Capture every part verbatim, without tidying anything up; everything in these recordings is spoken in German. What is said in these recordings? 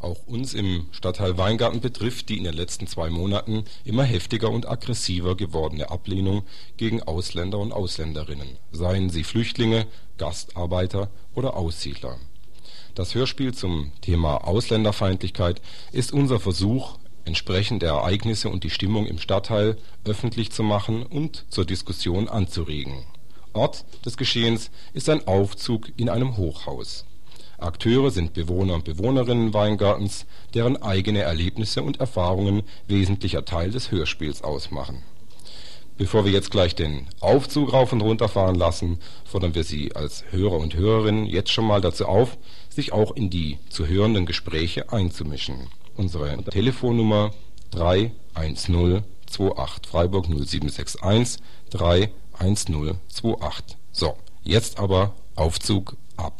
auch uns im Stadtteil Weingarten betrifft die in den letzten zwei Monaten immer heftiger und aggressiver gewordene Ablehnung gegen Ausländer und Ausländerinnen, seien sie Flüchtlinge, Gastarbeiter oder Aussiedler. Das Hörspiel zum Thema Ausländerfeindlichkeit ist unser Versuch, entsprechend der Ereignisse und die Stimmung im Stadtteil öffentlich zu machen und zur Diskussion anzuregen. Ort des Geschehens ist ein Aufzug in einem Hochhaus. Akteure sind Bewohner und Bewohnerinnen Weingartens, deren eigene Erlebnisse und Erfahrungen wesentlicher Teil des Hörspiels ausmachen. Bevor wir jetzt gleich den Aufzug rauf und runter fahren lassen, fordern wir Sie als Hörer und Hörerinnen jetzt schon mal dazu auf, sich auch in die zu hörenden Gespräche einzumischen. Unsere Telefonnummer drei eins null zwei acht Freiburg null sieben sechs eins drei eins null zwei acht. So, jetzt aber Aufzug ab.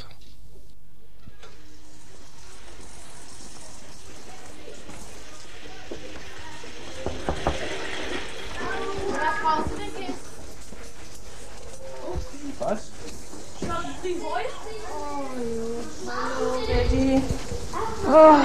Was? Hallo, Betty. Oh.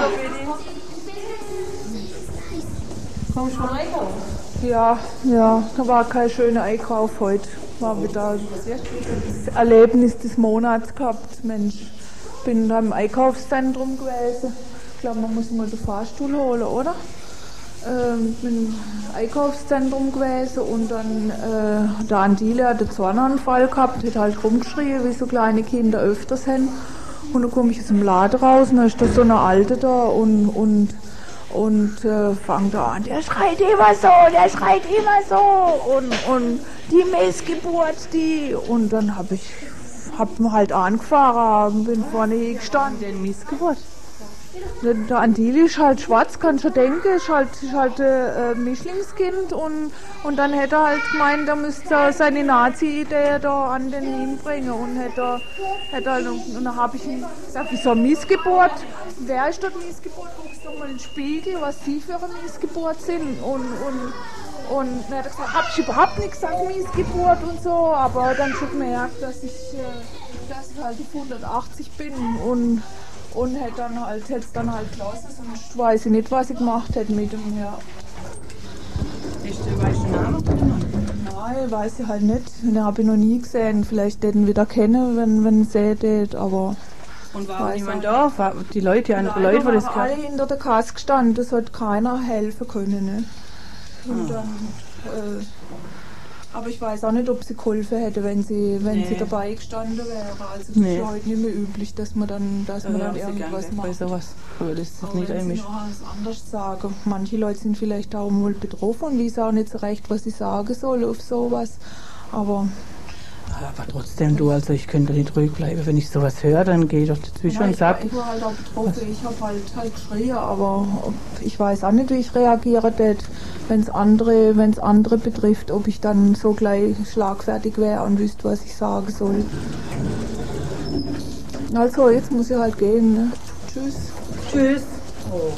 Kommst du schon einkaufen? Ja, ja, da war kein schöner Einkauf heute. War wieder das Erlebnis des Monats gehabt. Mensch, ich bin da im Einkaufszentrum gewesen. Ich glaube, man muss mal den Fahrstuhl holen, oder? Ähm, bin im Einkaufszentrum gewesen und dann äh, der Andile hat einen Zornanfall gehabt, hat halt rumgeschrien, wie so kleine Kinder öfters haben. Und dann komme ich aus dem Laden raus und dann ist da so eine Alte da und, und, und äh, fangt da an, der schreit immer so, der schreit immer so und, und die Missgeburt, die. Und dann habe ich hab halt angefahren und bin vorne hier gestanden. Den Missgeburt? Der Andili ist halt schwarz, kann schon denken, ist halt, ist halt ein äh, Mischlingskind und, und dann hätte er halt gemeint, er müsste er seine Nazi-Idee da an den hinbringen und hätte, hätte halt, und dann habe ich ihm gesagt, wieso Missgeburt? Wer ist dort Missgeburt? Guckst doch mal in den Spiegel, was sie für eine Missgeburt sind und, und, und dann hat er gesagt, hab ich überhaupt nicht gesagt Missgeburt und so, aber dann schon gemerkt, dass ich, äh, dass ich halt auf hundertachtzig bin und Und hätte dann halt, hätte es dann halt gelassen, sonst weiß ich nicht, was ich gemacht hätte mit ihm. Ja. Weißt du den Namen? Nein, weiß ich halt nicht. Den habe ich noch nie gesehen. Vielleicht hätten wir da kennen, wenn, wenn es sieht, aber. Und war niemand da? War die Leute, die andere Nein, Leute, die das waren alle hinter der Kasse gestanden, das hat keiner helfen können. Ne? Und Ah. dann, äh, aber ich weiß auch nicht, ob sie geholfen hätte, wenn sie, wenn Nee. sie dabei gestanden wäre. Also das Nee. ist heute nicht mehr üblich, dass man dann, dass man dann irgendwas macht. Bei sowas. Aber das ist Aber nicht wenn Sie einmisch. noch was anderes sagen. Manche Leute sind vielleicht auch mal betroffen und wissen auch nicht so recht, was sie sagen sollen auf sowas. Aber Aber trotzdem, du, also ich könnte nicht ruhig bleiben. Wenn ich sowas höre, dann gehe ich doch dazwischen nein, und ich, sag. ich war halt auch betroffen. Ich habe halt, halt geschrien, aber ich weiß auch nicht, wie ich reagieren würde, wenn es andere, wenn's andere betrifft, ob ich dann so gleich schlagfertig wäre und wüsste, was ich sagen soll. Also, jetzt muss ich halt gehen. Ne? Tschüss. Tschüss. Oh.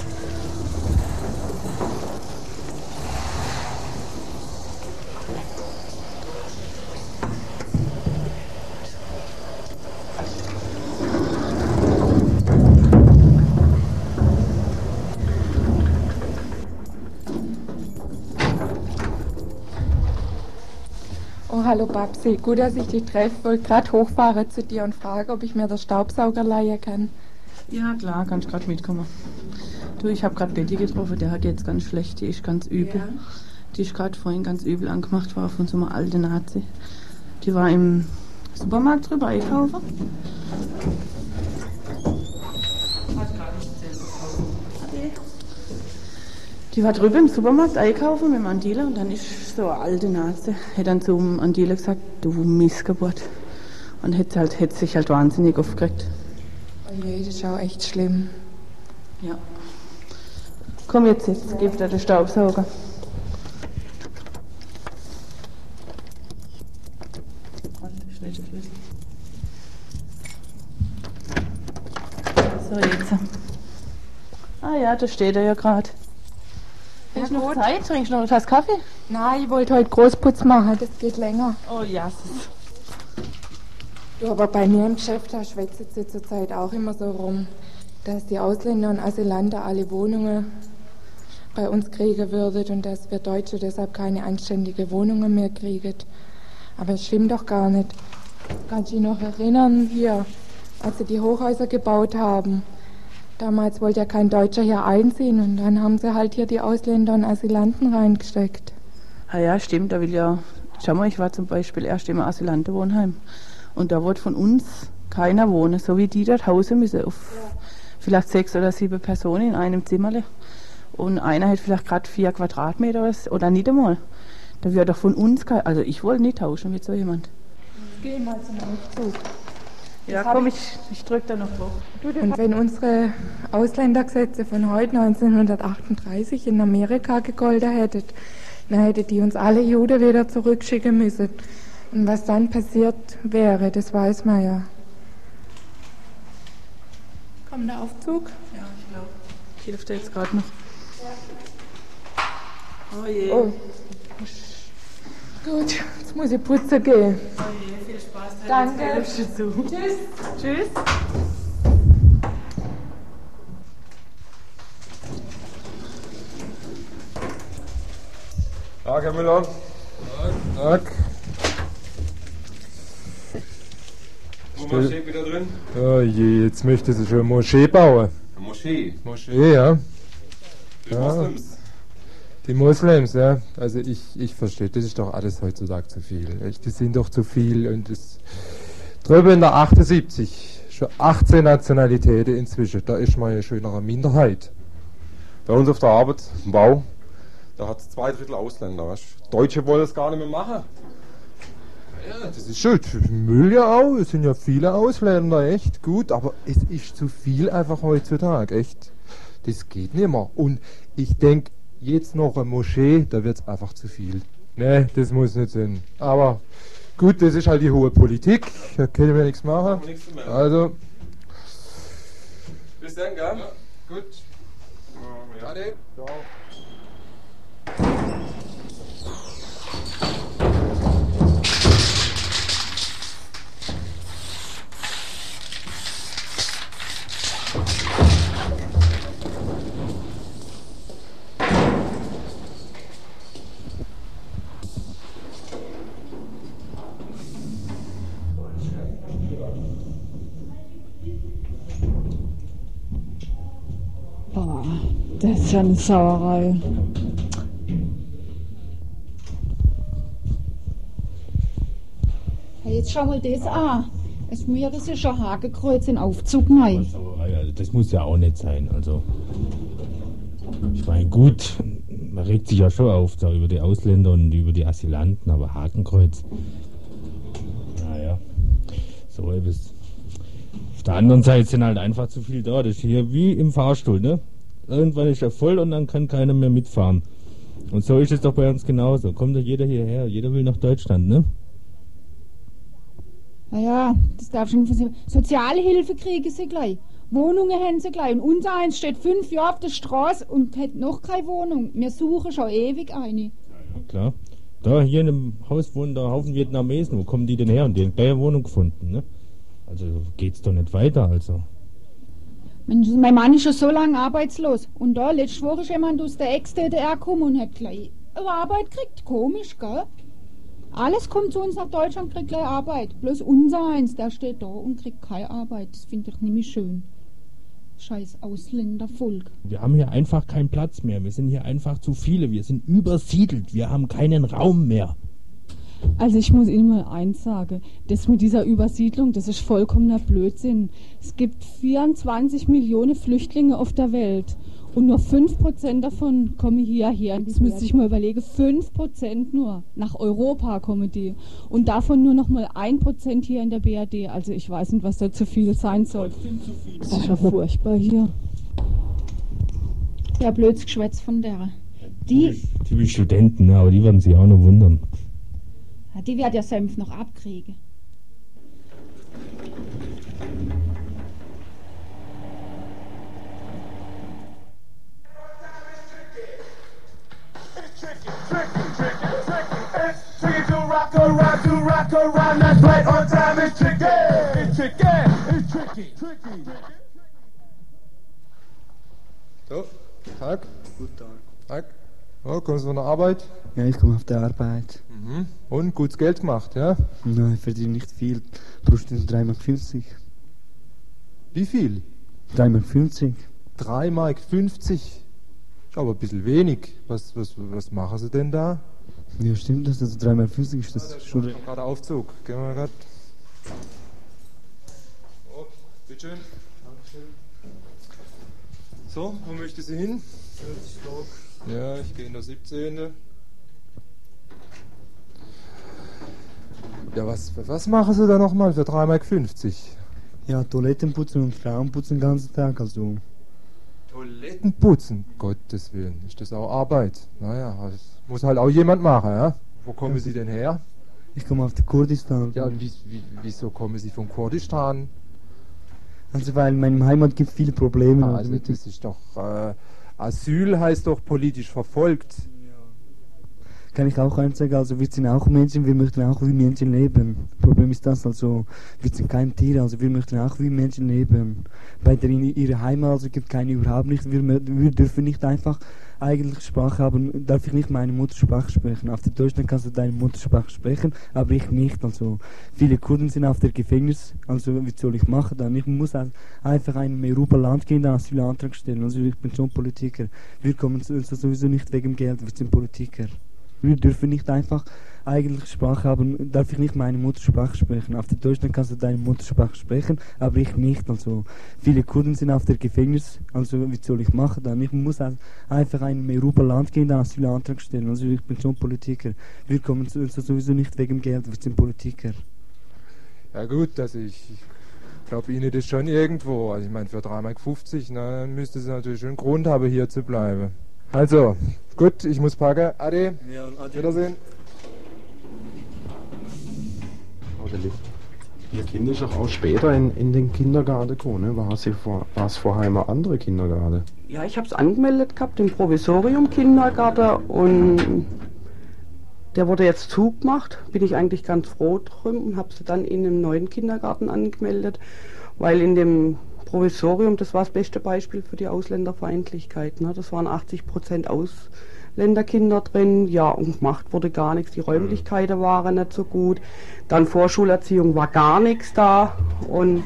Oh, hallo Babsi, gut, dass ich dich treffe. Ich wollte gerade hochfahren zu dir und frage, ob ich mir den Staubsauger leihen kann. Ja, klar, kannst gerade mitkommen. Du, ich habe gerade Betty getroffen, der hat jetzt ganz schlecht, die ist ganz übel. Ja. Die ist gerade vorhin ganz übel angemacht worden von so einer alten Nazi. Die war im Supermarkt drüber einkaufen. Die war drüben im Supermarkt einkaufen mit dem Andile und dann ist so eine alte Nazi, hat dann zum Andile gesagt, du Missgeburt. Und hat, halt, hat sich halt wahnsinnig aufgeregt. Oh je, das ist auch echt schlimm. Ja. Komm jetzt, jetzt gib dir den Staubsauger. So, jetzt. Ah ja, da steht er ja gerade. Ja, Hast du noch gut. Zeit? Trinkst du noch eine Tasse Kaffee? Nein, ich wollte heute Großputz machen, das geht länger. Oh ja. Du, aber bei mir im Geschäft, da schwätzt sie zur Zeit auch immer so rum. dass die Ausländer und Asylanten alle Wohnungen bei uns kriegen würden und dass wir Deutsche deshalb keine anständige Wohnungen mehr kriegen. Aber es stimmt doch gar nicht. Kannst du dich noch erinnern, hier, als sie die Hochhäuser gebaut haben? Damals wollte ja kein Deutscher hier einziehen und dann haben sie halt hier die Ausländer und Asylanten reingesteckt. Ja, ja, stimmt, da will ja, schau mal, ich war zum Beispiel erst im Asylantenwohnheim und da wollte von uns keiner wohnen, so wie die dort hausen müssen, auf ja. vielleicht sechs oder sieben Personen in einem Zimmerle und einer hat vielleicht gerade vier Quadratmeter oder nicht einmal. Da wird doch von uns kein, also ich wollte nicht tauschen mit so jemand. Geh mal zum Aufzug. Ja, komm, ich, ich drück da noch hoch. Und wenn unsere Ausländergesetze von heute neunzehnhundertachtunddreißig in Amerika gegolten hätten, dann hätten die uns alle Juden wieder zurückschicken müssen. Und was dann passiert wäre, das weiß man ja. Kommt der Aufzug? Ja, ich glaube. Hilft jetzt gerade noch. Ja. Oh je. Oh. Gut, jetzt muss ich putzen gehen. Oh je, viel Spaß. Danke. Tschüss. Tschüss. Tag, Herr Müller. Tag. Moschee wieder drin? Oh je, jetzt möchte sie schon eine Moschee bauen. Eine Moschee? Moschee, ja. Die ja. Moslems. Die Moslems, ja. Also ich, ich verstehe, das ist doch alles heutzutage zu viel. Echt, die sind doch zu viel und das drüber in der achtundsiebzig, schon achtzehn Nationalitäten inzwischen, da ist man ja schon in einer Minderheit. Bei uns auf der Arbeit, im Bau, da hat es zwei Drittel Ausländer. Weißt? Deutsche wollen es gar nicht mehr machen. Ja, das ist schön. Müll ja auch, es sind ja viele Ausländer, echt gut, aber es ist zu viel einfach heutzutage, echt. Das geht nicht mehr. Und ich denke, jetzt noch eine Moschee, da wird es einfach zu viel. Ne, das muss nicht sein. Aber gut, das ist halt die hohe Politik, da können wir nichts machen. Also. Bis dann, gell? Ja, gut. Ja. Ade. Ciao. Boah, das ist ja eine Sauerei. Hey, jetzt schau mal das an. Es mir das ist ein Hakenkreuz in Aufzug neu. Also das muss ja auch nicht sein. Also ich meine, gut, man regt sich ja schon auf da über die Ausländer und über die Asylanten, aber Hakenkreuz, naja, so etwas. Auf der anderen Seite sind halt einfach zu viel da. Das ist hier wie im Fahrstuhl, ne? Irgendwann ist er voll und dann kann keiner mehr mitfahren. Und so ist es doch bei uns genauso. Kommt doch jeder hierher, jeder will nach Deutschland, ne? Naja, das darf schon passieren. Sozialhilfe kriegen sie gleich. Wohnungen haben sie gleich. Und unser eins steht fünf Jahre auf der Straße und hat noch keine Wohnung. Wir suchen schon ewig eine. Ja, ja, klar. Da hier in dem Haus wohnen da Haufen Vietnamesen. Wo kommen die denn her? Und die haben gleich eine Wohnung gefunden, ne? Also geht's doch nicht weiter, also. Mensch, mein Mann ist schon so lange arbeitslos. Und da, letzte Woche ist jemand aus der Ex-D D R gekommen und hat gleich eine Arbeit gekriegt. Komisch, gell? Alles kommt zu uns nach Deutschland, kriegt gleich Arbeit. Bloß unser eins, der steht da und kriegt keine Arbeit. Das finde ich nämlich schön. Scheiß Ausländervolk. Wir haben hier einfach keinen Platz mehr. Wir sind hier einfach zu viele. Wir sind übersiedelt. Wir haben keinen Raum mehr. Also ich muss Ihnen mal eins sagen, das mit dieser Übersiedlung, das ist vollkommener Blödsinn. Es gibt vierundzwanzig Millionen Flüchtlinge auf der Welt und nur fünf Prozent davon kommen hierher. Das müsste ich mal überlegen, fünf Prozent nur. Nach Europa kommen die. Und davon nur noch mal ein Prozent hier in der B R D. Also ich weiß nicht, was da zu viel sein soll. Das ist ja furchtbar hier. Ja, blödes Geschwätz von der. Die, Typisch Studenten, ne? Aber die werden sich auch noch wundern. Die wird ja Senf noch abkriegen. Tag. Guten Tag. Tag. Oh, kommst du von der Arbeit? Ja, ich komme auf der Arbeit. Mhm. Und gutes Geld gemacht, ja? Nein, ich verdiene nicht viel. Pro Stunde drei Mark fünfzig. Wie viel? drei Mark fünfzig. drei Mark fünfzig? Ist aber ein bisschen wenig. Was, was, was machen Sie denn da? Ja, stimmt das? Also drei Mark fünfzig ist das ja, schon... Ich gerade Aufzug. Gehen wir gerade. Oh, bitteschön. Dankeschön. So, wo möchte sie hin? Ja, ich gehe in der siebzehnte. Ja, was, was machen Sie da nochmal für drei Mark fünfzig? Ja, Toiletten putzen und Frauen putzen den ganzen Tag, also... Toiletten putzen? Gottes Willen, ist das auch Arbeit? Naja, das muss halt auch jemand machen, ja? Wo kommen ja. Sie denn her? Ich komme auf den Kurdistan. Ja, und wie, wie, wieso kommen Sie vom Kurdistan? Also, weil in meinem Heimat gibt es viele Probleme. Ah, also, das ist doch... Äh, Asyl heißt doch politisch verfolgt. Kann ich auch eins sagen, also wir sind auch Menschen, wir möchten auch wie Menschen leben. Problem ist das, also wir sind kein Tier, also wir möchten auch wie Menschen leben. Bei der in ihrer Heimat also gibt keine überhaupt nicht, wir, wir dürfen nicht einfach eigentlich Sprache haben, darf ich nicht meine Muttersprache sprechen. Auf der Deutschland kannst du deine Muttersprache sprechen, aber ich nicht. Also viele Kurden sind auf der Gefängnis, also wie soll ich machen dann? Ich muss einfach in einem Europaland gehen, dann Asylantrag stellen. Also ich bin schon Politiker. Wir kommen sowieso nicht wegen Geld, wir sind Politiker. Wir dürfen nicht einfach eigentlich Sprache haben, darf ich nicht meine Muttersprache sprechen. Auf der Deutschland kannst du deine Muttersprache sprechen, aber ich nicht. Also viele Kurden sind auf der Gefängnis, also wie soll ich machen dann? Ich muss einfach in einem Europaland gehen, dann Asylantrag stellen. Also ich bin schon Politiker. Wir kommen sowieso nicht wegen Geld, wir sind Politiker. Ja gut, also ich glaube Ihnen das schon irgendwo. Also ich meine für drei Mark fünfzig, na, müsste es natürlich schon einen Grund haben, hier zu bleiben. Also, gut, ich muss packen. Ade. Ja, ade. Wiedersehen. Oh, der Ihr Kind ist auch später in, in den Kindergarten gekommen, ne? War sie vor, war es vorher immer andere Kindergarten? Ja, ich habe es angemeldet gehabt im Provisorium Kindergarten und der wurde jetzt zugemacht. Bin ich eigentlich ganz froh drum und habe sie dann in einem neuen Kindergarten angemeldet, weil in dem Provisorium, das war das beste Beispiel für die Ausländerfeindlichkeit. Ne? Das waren achtzig Prozent Ausländerkinder drin, ja, und gemacht wurde gar nichts. Die Räumlichkeiten waren nicht so gut. Dann Vorschulerziehung war gar nichts da. Und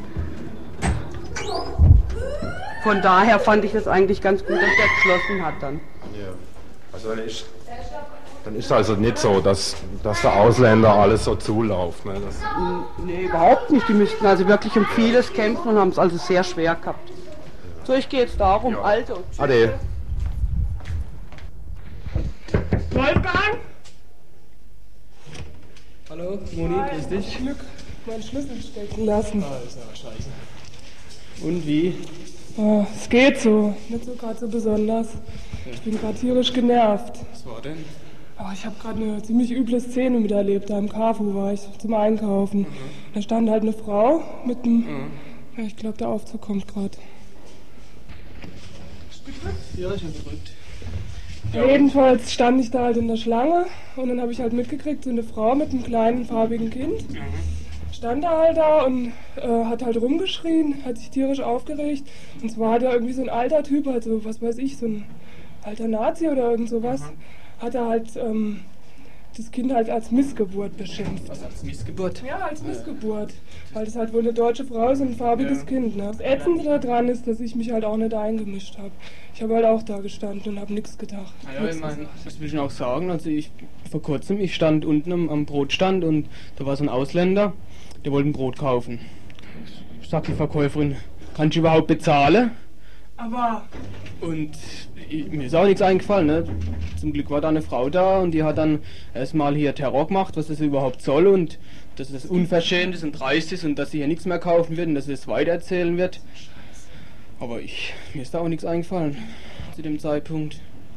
von daher fand ich das eigentlich ganz gut, dass der geschlossen hat dann. Ja, also dann ist, dann ist also nicht so, dass, dass der Ausländer alles so zulauft. Ne? Das nee, überhaupt nicht. Die müssten also wirklich um vieles kämpfen und haben es also sehr schwer gehabt. So, ich gehe jetzt darum, ja. Alte und Ade. Wolfgang? Hallo, Moni, grüß dich. Glück, meinen Schlüssel stecken lassen. Ah, ist aber scheiße. Und wie? Oh, es geht so, nicht so gerade so besonders. Ja. Ich bin gerade tierisch genervt. Was war denn? Oh, ich habe gerade eine ziemlich üble Szene miterlebt. Da im Carrefour war ich zum Einkaufen. Mhm. Da stand halt eine Frau mit einem... Mhm. Ja, ich glaube, der Aufzug kommt gerade. Ja, ich bin gedrückt. Ja, jedenfalls stand ich da halt in der Schlange und dann habe ich halt mitgekriegt, so eine Frau mit einem kleinen farbigen Kind mhm. stand da halt da und äh, hat halt rumgeschrien, hat sich tierisch aufgeregt. Und zwar hat er irgendwie so ein alter Typ, halt so, was weiß ich, so ein alter Nazi oder irgend sowas, mhm. hat er halt ähm, das Kind halt als Missgeburt beschimpft. Was, als Missgeburt? Ja, als Missgeburt. Ja. Weil das halt wohl eine deutsche Frau ist und ein farbiges ja. Kind. Ne? Das Ätzende daran ist, dass ich mich halt auch nicht eingemischt habe. Ich habe halt auch da gestanden und habe nichts gedacht. Ja, ich meine, das will ich auch sagen. Also ich, vor kurzem, ich stand unten am, am Brotstand und da war so ein Ausländer, der wollte ein Brot kaufen. Ich sag die Verkäuferin, kann ich überhaupt bezahlen? Aber... Und ich, mir ist auch nichts eingefallen, ne? Zum Glück war da eine Frau da und die hat dann erstmal hier Terror gemacht, was das überhaupt soll und dass das unverschämt ist und dreist ist und dass sie hier nichts mehr kaufen wird und dass sie es weitererzählen wird. Aber ich, mir ist da auch nichts eingefallen zu dem Zeitpunkt.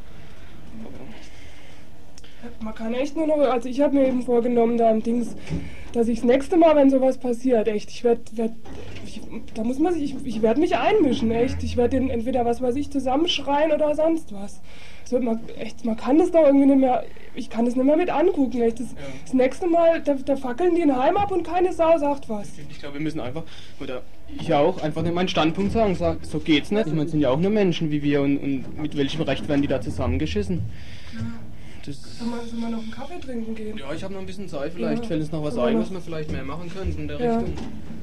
Man kann echt nur noch, also ich habe mir eben vorgenommen, da im Dings, dass ich das nächste Mal, wenn sowas passiert, echt, ich werde, werd, ich, da muss man sich, ich, ich werde mich einmischen, echt. Ich werde den entweder, was weiß ich, zusammenschreien oder sonst was. so, man, echt, man kann das doch irgendwie nicht mehr, ich kann das nicht mehr mit angucken. Echt. Das, ja. das nächste Mal, da, da fackeln die ein Heim ab und keine Sau sagt was. Ich glaube, wir müssen einfach, oder ich auch, einfach nicht meinen Standpunkt sagen, sagen, so geht's nicht. Ich meine, es sind ja auch nur Menschen wie wir und, und mit welchem Recht werden die da zusammengeschissen? Ja. Das soll, man, soll man noch einen Kaffee trinken gehen? Ja, ich habe noch ein bisschen Zeit, vielleicht ja. fällt uns noch was ja. ein, was wir vielleicht mehr machen könnten in der ja. Richtung.